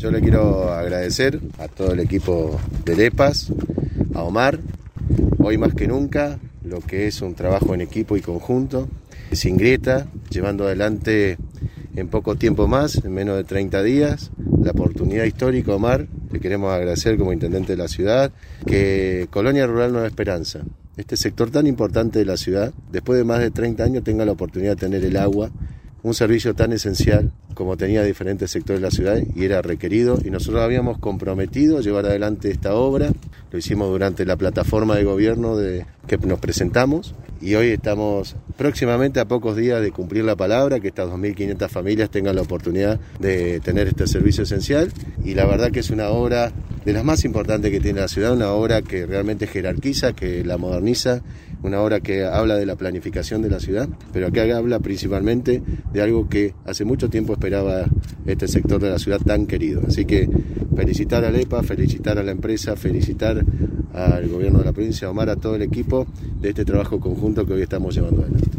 Yo le quiero agradecer a todo el equipo de LEPAS, a Omar, hoy más que nunca, lo que es un trabajo en equipo y conjunto, sin grieta, llevando adelante en poco tiempo más, en menos de 30 días, la oportunidad histórica. Omar, le queremos agradecer como intendente de la ciudad, que Colonia Rural Nueva Esperanza, este sector tan importante de la ciudad, después de más de 30 años tenga la oportunidad de tener el agua, un servicio tan esencial como tenía diferentes sectores de la ciudad y era requerido, y nosotros habíamos comprometido llevar adelante esta obra. Lo hicimos durante la plataforma de gobierno que nos presentamos, y hoy estamos próximamente a pocos días de cumplir la palabra, que estas 2.500 familias tengan la oportunidad de tener este servicio esencial, y la verdad que es una obra de las más importantes que tiene la ciudad, una obra que realmente jerarquiza, que la moderniza, una obra que habla de la planificación de la ciudad, pero que habla principalmente de algo que hace mucho tiempo esperaba este sector de la ciudad tan querido. Así que felicitar a LEPA, felicitar a la empresa, felicitar al gobierno de la provincia, a Omar, a todo el equipo de este trabajo conjunto que hoy estamos llevando adelante.